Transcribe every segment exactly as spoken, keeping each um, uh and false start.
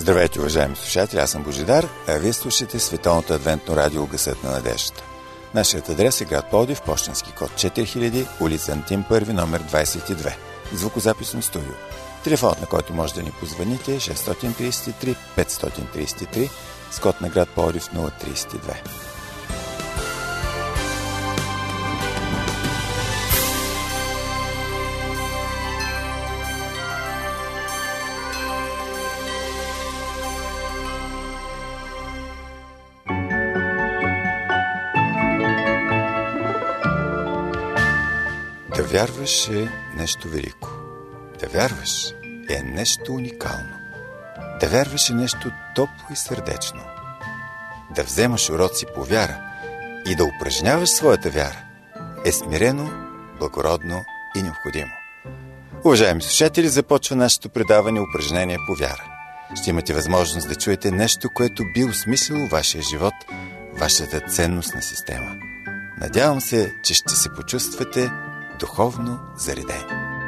Здравейте, уважаеми слушатели, аз съм Божидар, а вие слушате Световното адвентно радио Гласът на надеждата. Нашият адрес е град Пловдив, пощенски код четири хиляди, улица Антим първи, номер двадесет и две. Звукозаписно студио. Телефонът, на който може да ни позвоните, е шест три три пет три три, с код на град Пловдив нула три две. Да вярваш е нещо велико. Да вярваш е нещо уникално. Да вярваш е нещо топло и сърдечно. Да вземаш уроци по вяра и да упражняваш своята вяра е смирено, благородно и необходимо. Уважаеми слушатели, започва нашето предаване упражнение по вяра. Ще имате възможност да чуете нещо, което би осмислило вашия живот, вашата ценностна система. Надявам се, че ще се почувствате духовно заредени.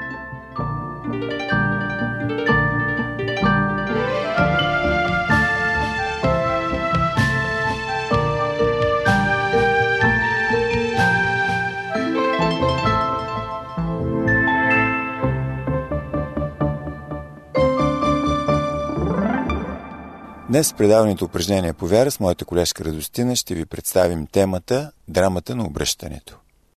Днес в предаването упражнение по вяра с моята колежка Радостина ще ви представим темата «Драмата на обръщането».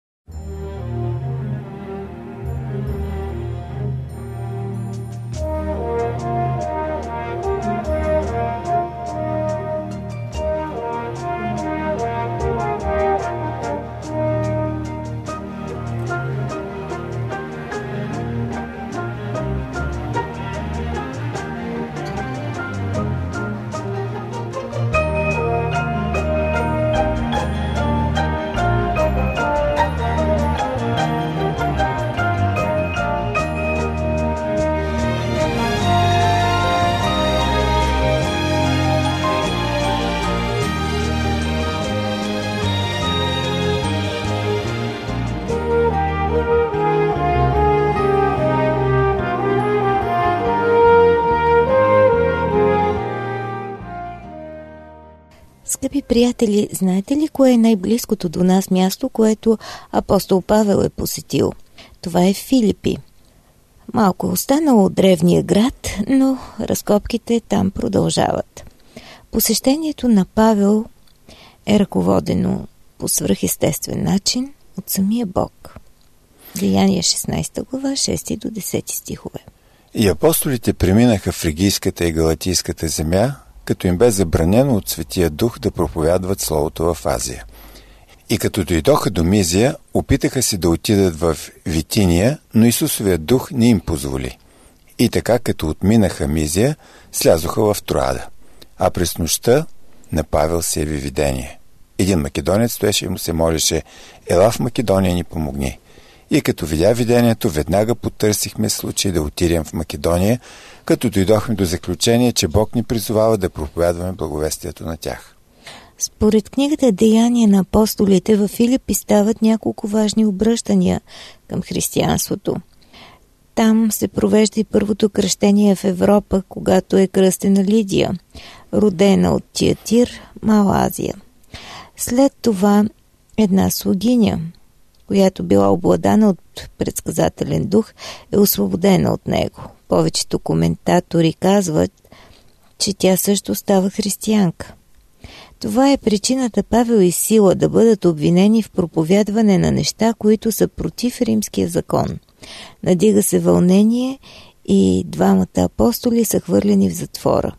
Скъпи приятели, знаете ли кое е най-близкото до нас място, което апостол Павел е посетил? Това е Филипи. Малко е останало от древния град, но разкопките там продължават. Посещението на Павел е ръководено по свръхестествен начин от самия Бог. Деяния шестнадесета глава, шести до десети стихове. И апостолите преминаха в Фригийската и Галатийската земя, като им бе забранено от Светия Дух да проповядват Словото в Азия. И като дойдоха до Мизия, опитаха се да отидат в Витиния, но Исусовият Дух не им позволи. И така, като отминаха Мизия, слязоха в Троада. А през нощта на Павел се яви видение. Един македонец стоеше и му се молеше: «Ела в Македония, ни помогни». И като видя видението, веднага потърсихме случай да отидем в Македония, като дойдохме до заключение, че Бог ни призовава да проповядваме благовестието на тях. Според книгата Деяния на апостолите, във Филипи стават няколко важни обръщания към християнството. Там се провежда и първото кръщение в Европа, когато е кръстена Лидия, родена от Тиатир, Мала Азия. След това една слугиня, която била обладана от предсказателен дух, е освободена от него. Повечето коментатори казват, че тя също става християнка. Това е причината Павел и Сила да бъдат обвинени в проповядване на неща, които са против римския закон. Надига се вълнение и двамата апостоли са хвърлени в затвора.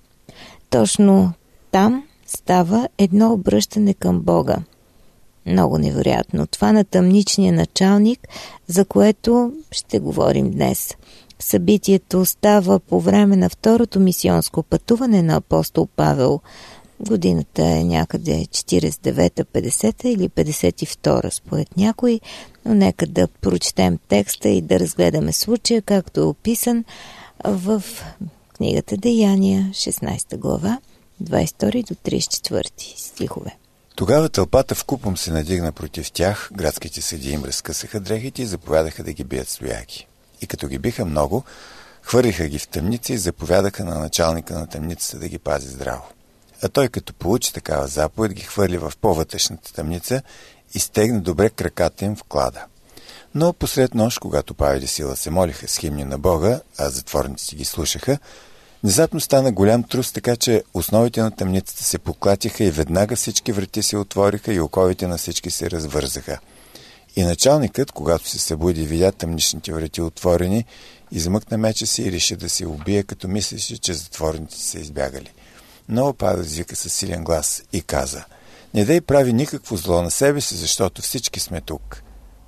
Точно там става едно обръщане към Бога. Много невероятно. Това на тъмничния началник, за което ще говорим днес. Събитието става по време на второто мисионско пътуване на апостол Павел. Годината е някъде четиридесет и девета, петдесета или петдесет и втора според някой, но нека да прочетем текста и да разгледаме случая, както е описан в книгата Деяния, шестнадесета глава, двадесет и втори до тридесет и четвърти стихове. Тогава тълпата вкупом се надигна против тях, градските съдии им разкъсаха дрехите и заповядаха да ги бият стояки. И като ги биха много, Хвърлиха ги в тъмница и заповядаха на началника на тъмницата да ги пази здраво. А той, като получи такава заповед, ги хвърли в по-вътрешната тъмница и стегна добре краката им в клада. Но посред нощ, когато Павел и Сила се молиха с химни на Бога, а затворниците ги слушаха, внезапно стана голям трус, така че основите на тъмницата се поклатиха и веднага всички врати се отвориха и оковите на всички се развързаха. И началникът, когато се събуди и видя тъмничните врати отворени, измъкна меча си и реши да се убие, като мислеше, че затворниците са избягали. Но Павел извика със силен глас и каза: „Не дай прави никакво зло на себе си, защото всички сме тук.“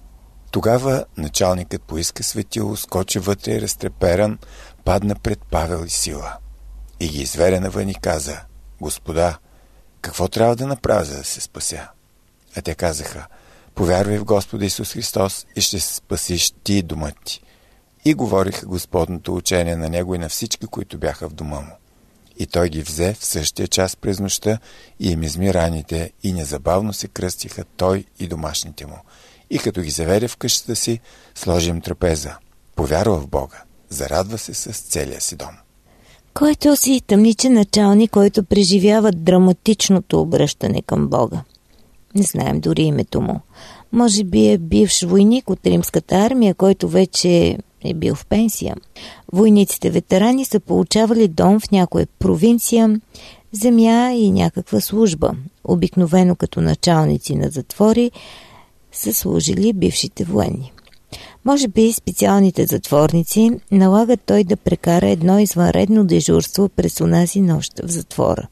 Тогава началникът поиска светило, скочи вътре разтреперан, падна пред Павел и Сила и ги изведе навън и каза: „Господа, какво трябва да направя, за да се спася?“ А те казаха: „Повярвай в Господа Исус Христос и ще се спасиш ти и домът ти.“ И говориха Господното учение на него и на всички, които бяха в дома му. И той ги взе в същия час през нощта и им изми раните и незабавно се кръстиха той и домашните му. И като ги заведе в къщата си, сложи им трапеза. Повярва в Бога, зарадва се с целия си дом. Кой е този тъмничен началник, който преживява драматичното обръщане към Бога? Не знаем дори името му. Може би е бивш войник от римската армия, който вече е бил в пенсия. Войниците ветерани са получавали дом в някоя провинция, земя и някаква служба. Обикновено като началници на затвори са служили бившите военни. Може би специалните затворници налагат той да прекара едно извънредно дежурство през онази нощ в затвора.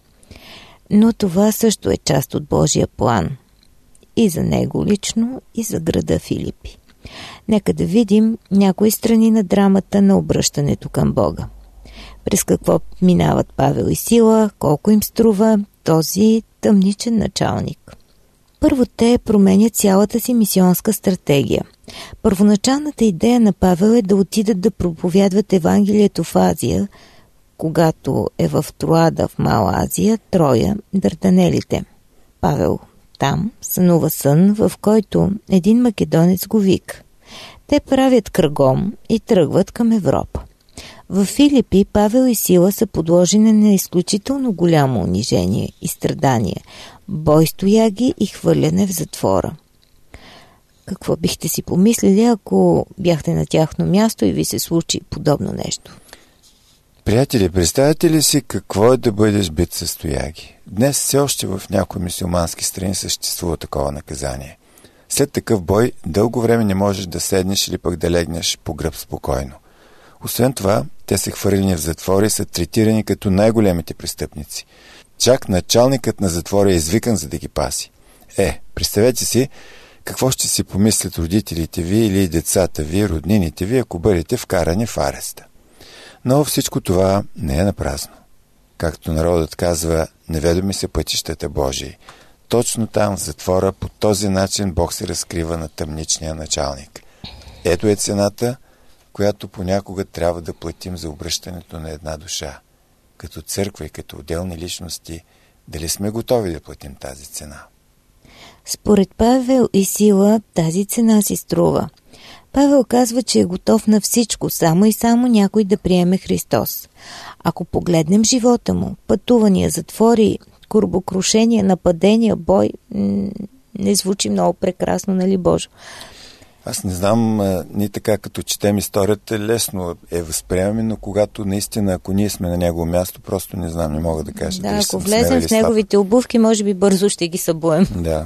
Но това също е част от Божия план. И за него лично, и за града Филипи. Нека да видим някои страни на драмата на обръщането към Бога. През какво минават Павел и Сила, колко им струва този тъмничен началник. Първо те променят цялата си мисионска стратегия. Първоначалната идея на Павел е да отидат да проповядват Евангелието в Азия, когато е в Троада в Мала Азия, Троя, Дарданелите. Павел там сънува сън, в който един македонец го вика. Те правят кръгом и тръгват към Европа. В Филипи Павел и Сила са подложени на изключително голямо унижение и страдание, бой с тояги и хвърляне в затвора. Какво бихте си помислили, ако бяхте на тяхно място и ви се случи подобно нещо? Приятели, представете ли си какво е да бъдеш бит с тояги? Днес все още в някои мюсюлмански страни съществува такова наказание. След такъв бой дълго време не можеш да седнеш или пък да легнеш по гръб спокойно. Освен това, те са хвърлени в затвора и са третирани като най-големите престъпници. Чак началникът на затвора е извикан, за да ги паси. Е, представете си какво ще си помислят родителите ви или децата ви, роднините ви, ако бъдете вкарани в ареста. Но всичко това не е напразно. Както народът казва, неведоми са пътищата Божии. Точно там, в затвора, по този начин Бог се разкрива на тъмничния началник. Ето е цената, която понякога трябва да платим за обръщането на една душа. Като църква и като отделни личности, дали сме готови да платим тази цена? Според Павел и Сила тази цена си струва. Павел казва, че е готов на всичко, само и само някой да приеме Христос. Ако погледнем живота му, пътувания, затвори, корабокрушения, нападения, бой, не звучи много прекрасно, нали Божо? Аз не знам, ни така като четем историята, лесно е възприемаме, но когато наистина, ако ние сме на негово място, просто не знам, не мога да кажа. Да, ако влезем в неговите обувки, може би бързо ще ги събуем. Да.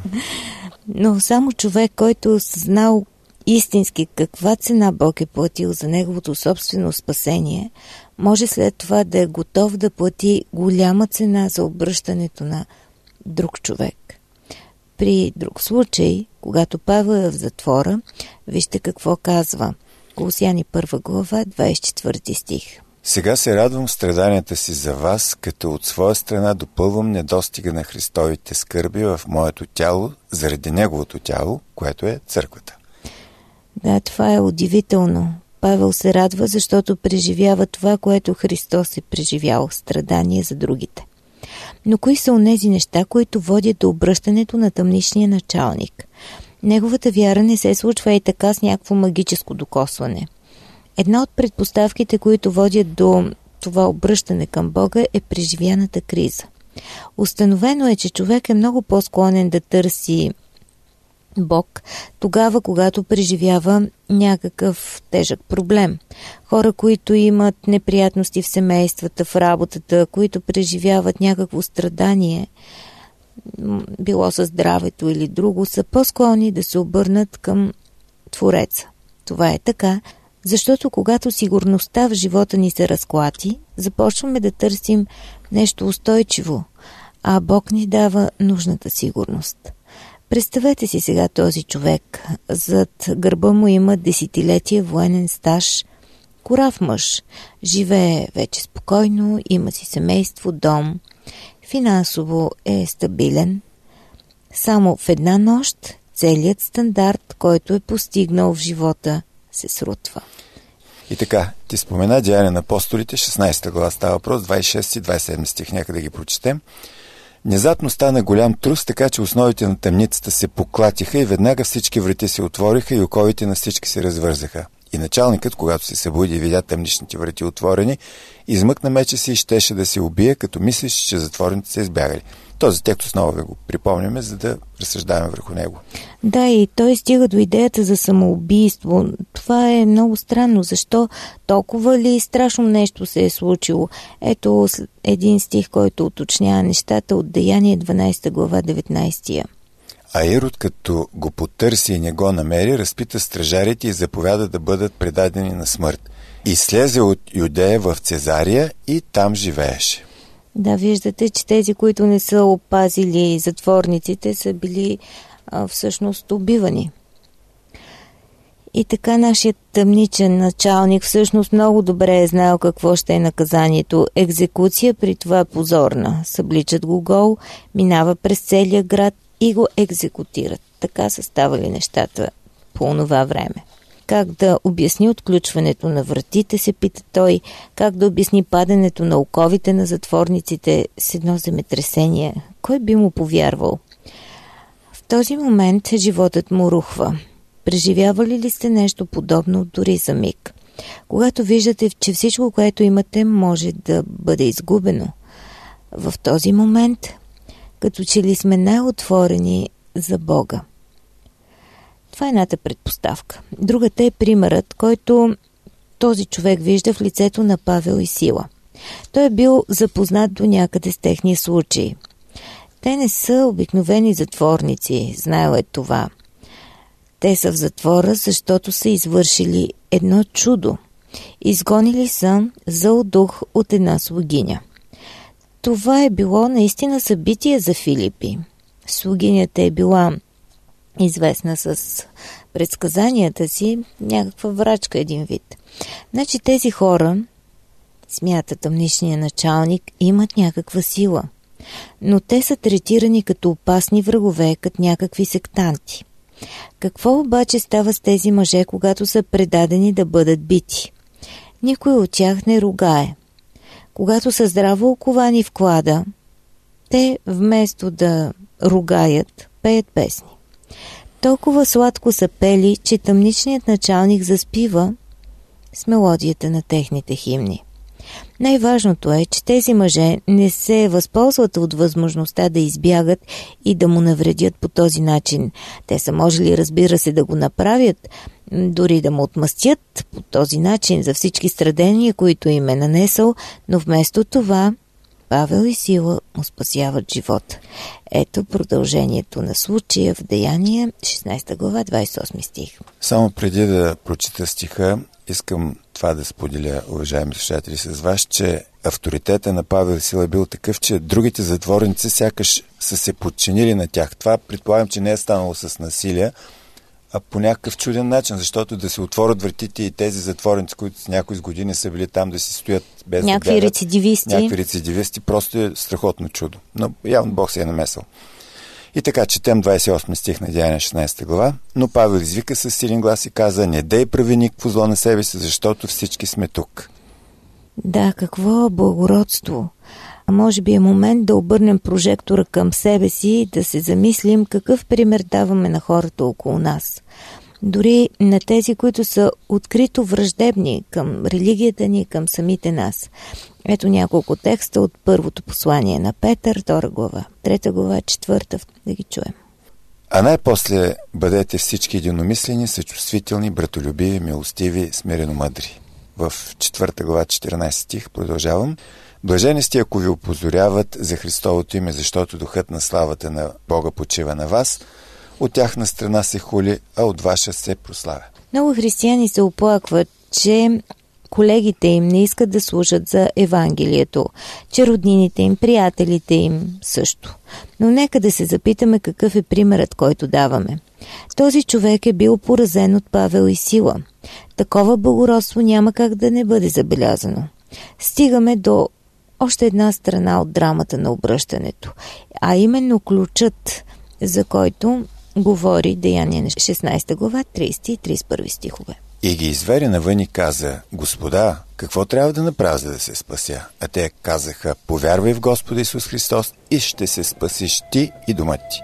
Но само човек, който знал истински каква цена Бог е платил за неговото собствено спасение, може след това да е готов да плати голяма цена за обръщането на друг човек. При друг случай, когато Павел е в затвора, вижте какво казва. Колосяни първа глава, двадесет и четвърти стих. Сега се радвам в страданията си за вас, като от своя страна допълвам недостига на Христовите скърби в моето тяло, заради неговото тяло, което е църквата. Да, това е удивително. Павел се радва, защото преживява това, което Христос е преживял, страдание за другите. Но кои са онези неща, които водят до обръщането на тъмничния началник? Неговата вяра не се случва и така с някакво магическо докосване. Една от предпоставките, които водят до това обръщане към Бога, е преживяната криза. Установено е, че човек е много по-склонен да търси Бог тогава, когато преживява някакъв тежък проблем. Хора, които имат неприятности в семействата, в работата, които преживяват някакво страдание, било със здравето или друго, са по-склонни да се обърнат към Твореца. Това е така, защото когато сигурността в живота ни се разклати, започваме да търсим нещо устойчиво, а Бог ни дава нужната сигурност. Представете си сега този човек. Зад гърба му има десетилетия военен стаж, корав мъж. Живее вече спокойно, има си семейство, дом. Финансово е стабилен. Само в една нощ целият стандарт, който е постигнал в живота, се срутва. И така, ти спомена Деяния на апостолите, шестнадесета глава става въпрос, двадесет и шести и двадесет и седми стих, нека да ги прочетем. Внезапно стана голям трус, така че основите на тъмницата се поклатиха и веднага всички врати се отвориха и оковите на всички се развързаха. И началникът, когато се събуди и видя тъмничните врати отворени, измъкна меча си и щеше да се убие, като мислиш, че затворените са избягали. Този текст отново ви го припомняме, за да разсъждаваме върху него. Да, и той стига до идеята за самоубийство. Това е много странно. Защо толкова ли страшно нещо се е случило? Ето един стих, който уточнява нещата от Деяние дванадесета глава, деветнадесети. А Ирод, като го потърси и не го намери, разпита стражарите и заповяда да бъдат предадени на смърт. И слезе от Юдея в Цезария и там живееше. Да, виждате, че тези, които не са опазили затворниците, са били а, всъщност убивани. И така нашият тъмничен началник всъщност много добре е знаел какво ще е наказанието. Екзекуция, при това позорна. Събличат го гол, минава през целия град и го екзекутират. Така са ставали нещата по онова време. Как да обясни отключването на вратите, се пита той, как да обясни падането на оковите на затворниците с едно земетресение. Кой би му повярвал? В този момент животът му рухва. Преживявали ли сте нещо подобно дори за миг? Когато виждате, че всичко, което имате, може да бъде изгубено. В този момент, като че ли сме най-отворени за Бога. Това е едната предпоставка. Другата е примерът, който този човек вижда в лицето на Павел и Сила. Той е бил запознат до някъде с техния случай. Те не са обикновени затворници, знаел е това. Те са в затвора, защото са извършили едно чудо. Изгонили са зъл дух от една слугиня. Това е било наистина събитие за Филипи. Слугинята е била известна с предсказанията си, някаква врачка един вид. Значи тези хора, смята тъмничния началник, имат някаква сила, но те са третирани като опасни врагове, като някакви сектанти. Какво обаче става с тези мъже, когато са предадени да бъдат бити? Никой от тях не ругае. Когато са здраво оковани в клада, те вместо да ругаят, пеят песни. Толкова сладко са пели, че тъмничният началник заспива с мелодията на техните химни. Най-важното е, че тези мъже не се възползват от възможността да избягат и да му навредят по този начин. Те са можели, разбира се, да го направят, дори да му отмъстят по този начин за всички страдения, които им е нанесъл, но вместо това Павел и Сила му спасяват живота. Ето продължението на случая в Деяния, шестнадесета глава, двадесет и осми стих. Само преди да прочита стиха, искам това да споделя, уважаеми слушатели, с вас, че авторитета на Павел и Сила е бил такъв, че другите затворници сякаш са се подчинили на тях. Това предполагам, че не е станало с насилие, а по някакъв чуден начин, защото да се отворят вратите и тези затворници, които с някои с години са били там да си стоят без някакви да бягат, рецидивисти. Някакви рецидивисти, просто е страхотно чудо. Но явно Бог се е намесил. И така, четем двадесет и осми стих на Деяния шестнадесета глава. Но Павел извика със силен глас и каза: не дей прави никакво зло на себе си, защото всички сме тук. Да, какво благородство! А може би е момент да обърнем прожектора към себе си и да се замислим какъв пример даваме на хората около нас. дори на тези, които са открито враждебни към религията ни, към самите нас. Ето няколко текста от първото послание на Петър, втора глава, трета глава, четвърта, да ги чуем. А най-после бъдете всички единомислени, съчувствителни, братолюбиви, милостиви, смирено мъдри. В четвърта глава, четиринайсети стих, продължавам. Блажени сте, ако ви опозоряват за Христовото име, защото духът на славата на Бога почива на вас. От тяхна страна се хули, а от ваша се прославя. Много християни се оплакват, че колегите им не искат да служат за Евангелието, че роднините им, приятелите им също. Но нека да се запитаме какъв е примерът, който даваме. Този човек е бил поразен от Павел и Сила. Такова благородство няма как да не бъде забелязано. Стигаме до още една страна от драмата на обръщането, а именно ключът, за който говори Деяния на шестнайсета глава, трийсети и трийсет и първи стихове. И ги извери навън и каза: Господа, какво трябва да направя, за да се спася? А те казаха: повярвай в Господа Исус Христос и ще се спасиш ти и домът ти.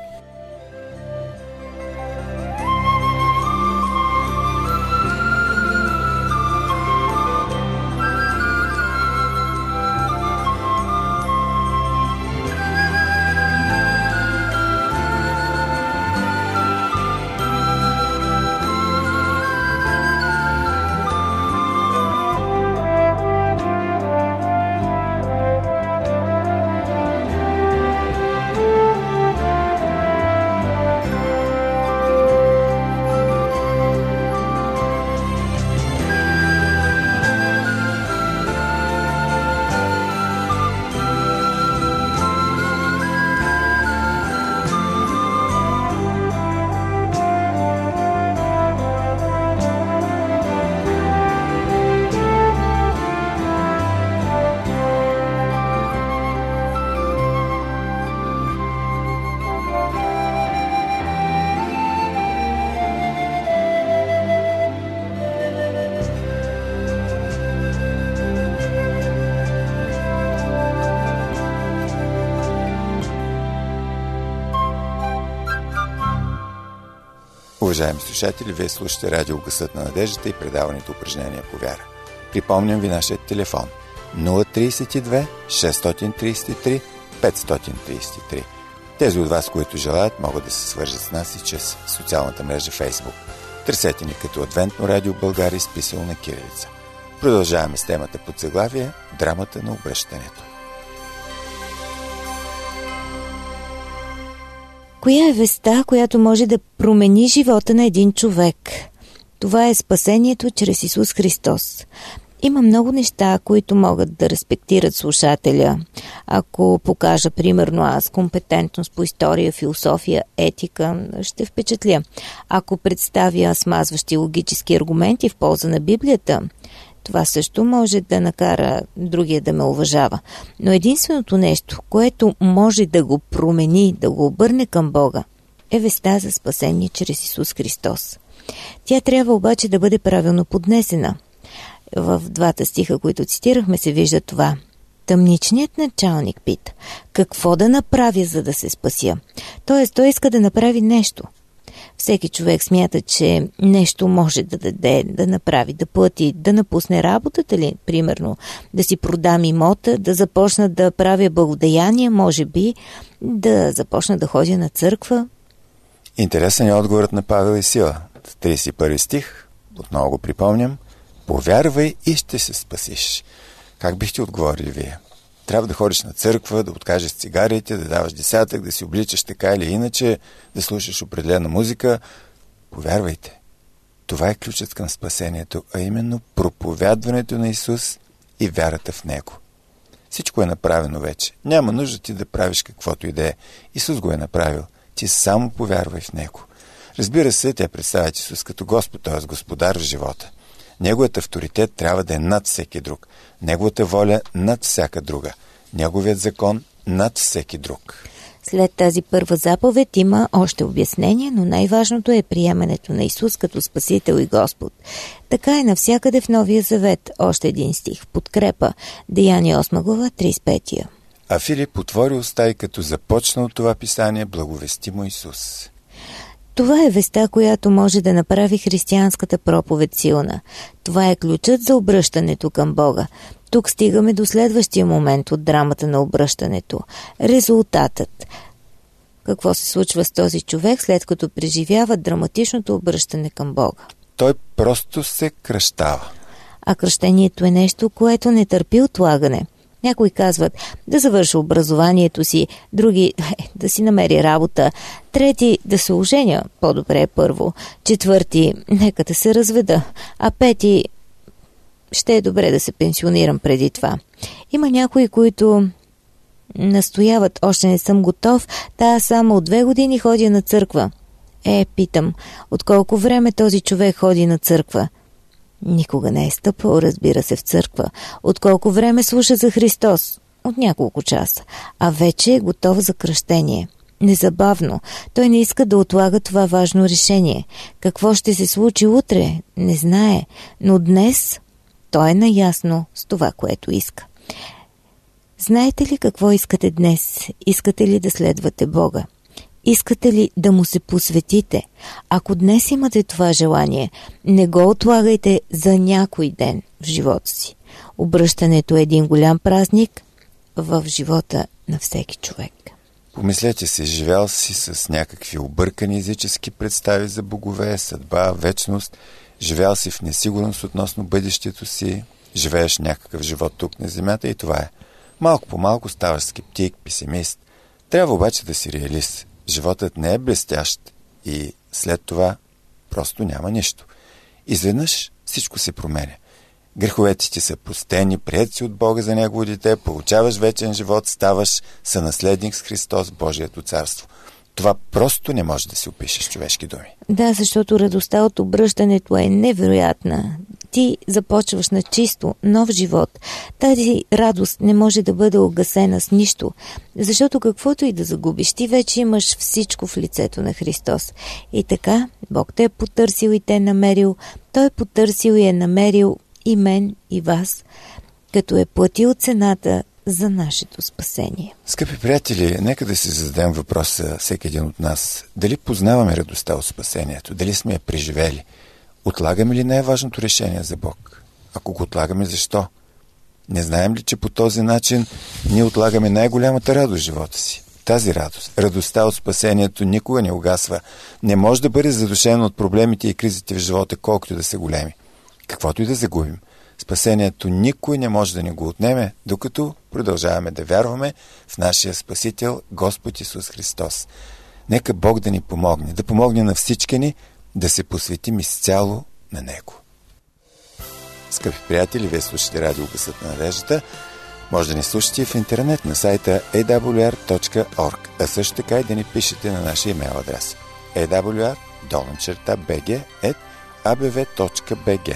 Уважаеми слушатели, вие слушате радио Гласът на надеждата и предаването упражнения по вяра. Припомням ви нашия телефон нула три две шест три три пет три три. Тези от вас, които желаят, могат да се свържат с нас и чрез социалната мрежа Facebook. Търсете ни като Адвентно радио България, изписано на кирилица. Продължаваме с темата под заглавие Драмата на обръщането. Коя е веста, която може да промени живота на един човек? Това е спасението чрез Исус Христос. Има много неща, които могат да респектират слушателя. Ако покажа, примерно, аз компетентност по история, философия, етика, ще впечатля. Ако представя смазващи логически аргументи в полза на Библията, това също може да накара другия да ме уважава. Но единственото нещо, което може да го промени, да го обърне към Бога, е веста за спасение чрез Исус Христос. Тя трябва обаче да бъде правилно поднесена. В двата стиха, които цитирахме, се вижда това. Тъмничният началник пита: какво да направя, за да се спася? Тоест, той иска да направи нещо. Всеки човек смята, че нещо може да даде, да направи, да плати, да напусне работата ли, примерно, да си продам имота, да започна да правя благодеяния, може би, да започна да ходя на църква. Интересен е отговорът на Павел и Сила. В трийсет и първи стих, отново го припомням: повярвай и ще се спасиш. Как бихте отговорили вие? Трябва да ходиш на църква, да откажеш цигарите, да даваш десятък, да си обличаш така или иначе, да слушаш определена музика. Повярвайте. Това е ключът към спасението, а именно проповядването на Исус и вярата в Него. Всичко е направено вече. Няма нужда ти да правиш каквото и да е. Исус го е направил. Ти само повярвай в Него. Разбира се, тя представя Исус като Господ, т.е. Господар в живота. Неговият авторитет трябва да е над всеки друг. Неговата воля над всяка друга. Неговият закон над всеки друг. След тази първа заповед има още обяснение, но най-важното е приемането на Исус като Спасител и Господ. Така е навсякъде в Новия Завет. Още един стих в подкрепа. Деяния осма глава, трийсет и пети. А Филип отвори уста и като започна от това писание, благовести му Исус. Това е веста, която може да направи християнската проповед силна. Това е ключът за обръщането към Бога. Тук стигаме до следващия момент от драмата на обръщането. Резултатът. Какво се случва с този човек, след като преживява драматичното обръщане към Бога? Той просто се кръщава. А кръщението е нещо, което не търпи отлагане. Някои казват да завърши образованието си, други да си намери работа, трети да се оженя, по-добре е първо, четвърти нека да се разведа, а пети ще е добре да се пенсионирам преди това. Има някои, които настояват, още не съм готов, та само от две години ходя на църква. Е, питам, от колко време този човек ходи на църква? Никога не е стъпвал, разбира се, в църква. От колко време слуша за Христос? От няколко часа. А вече е готов за кръщение. Незабавно. Той не иска да отлага това важно решение. Какво ще се случи утре? Не знае. Но днес той е наясно с това, което иска. Знаете ли какво искате днес? Искате ли да следвате Бога? Искате ли да му се посветите? Ако днес имате това желание, не го отлагайте за някой ден в живота си. Обръщането е един голям празник в живота на всеки човек. Помислете си, живял си с някакви объркани езически представи за богове, съдба, вечност, живял си в несигурност относно бъдещето си, живееш някакъв живот тук на земята и това е. Малко по малко ставаш скептик, песимист. Трябва обаче да си реалист. Животът не е блестящ и след това просто няма нищо. Изведнъж всичко се променя. Греховете ти са простени, приет си от Бога за Негово дете, получаваш вечен живот, ставаш сънаследник с Христос, Божието царство. Това просто не може да се опише с човешки думи. Да, защото радостта от обръщането е невероятна. Ти започваш на чисто, нов живот. Тази радост не може да бъде огасена с нищо, защото каквото и да загубиш, ти вече имаш всичко в лицето на Христос. И така, Бог те е потърсил и те е намерил, Той е потърсил и е намерил и мен, и вас, като е платил цената за нашето спасение. Скъпи приятели, нека да си зададем въпроса всеки един от нас. Дали познаваме радостта от спасението? Дали сме я преживели? Отлагаме ли най-важното решение за Бог? Ако го отлагаме, защо? Не знаем ли, че по този начин ние отлагаме най-голямата радост в живота си? Тази радост, радостта от спасението никога не угасва. Не може да бъде задушена от проблемите и кризите в живота, колкото да са големи. Каквото и да загубим. Спасението никой не може да ни го отнеме, докато продължаваме да вярваме в нашия Спасител Господ Исус Христос. Нека Бог да ни помогне, да помогне на всички ни, да се посветим изцяло на Него. Скъпи приятели, вие слушате радио Гласът на надеждата. Може да ни слушате в интернет на сайта ей дабъл ю ар точка орг, а също така и да ни пишете на нашия имейл адрес ей дабъл ю ар долна черта би джи ет а би ви точка би джи.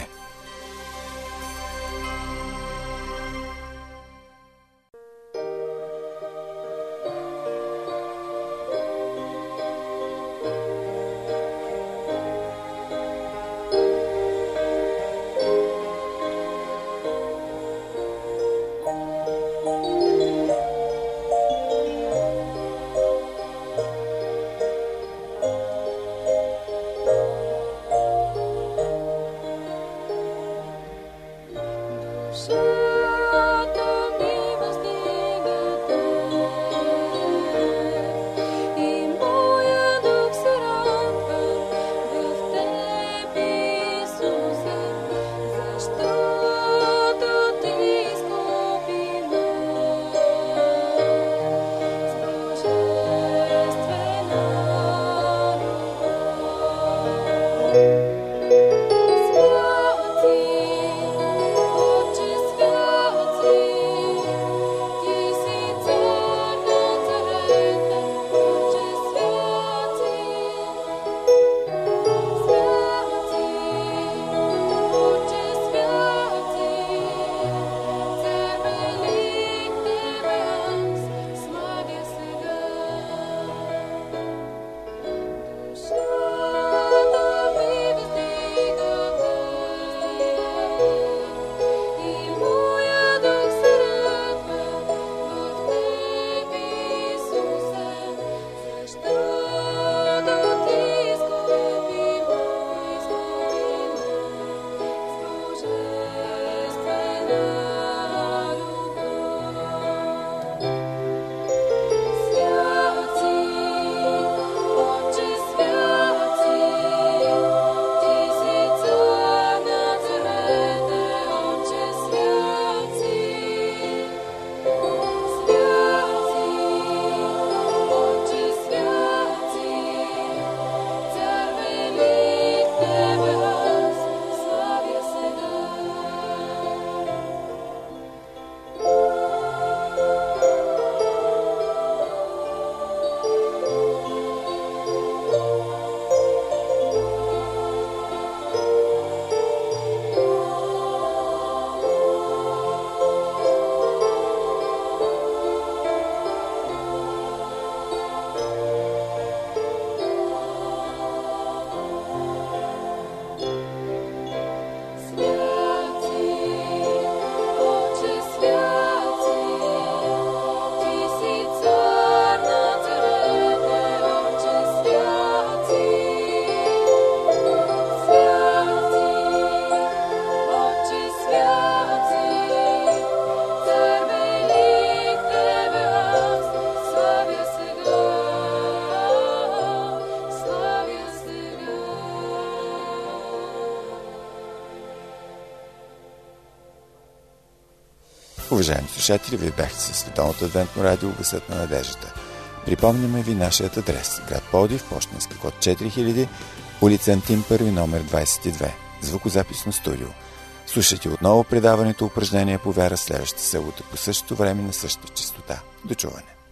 Уважаеми слушатели, вие бяхте със Световното адвентно радио Гласът на надеждата. Припомняме ви нашият адрес. Град Пловдив, пощенски код четири хиляди, улица Антим първи, номер двадесет и две. Звукозаписно студио. Слушайте отново предаването упражнения по вяра следващата събота по същото време на същата честота. До чуване!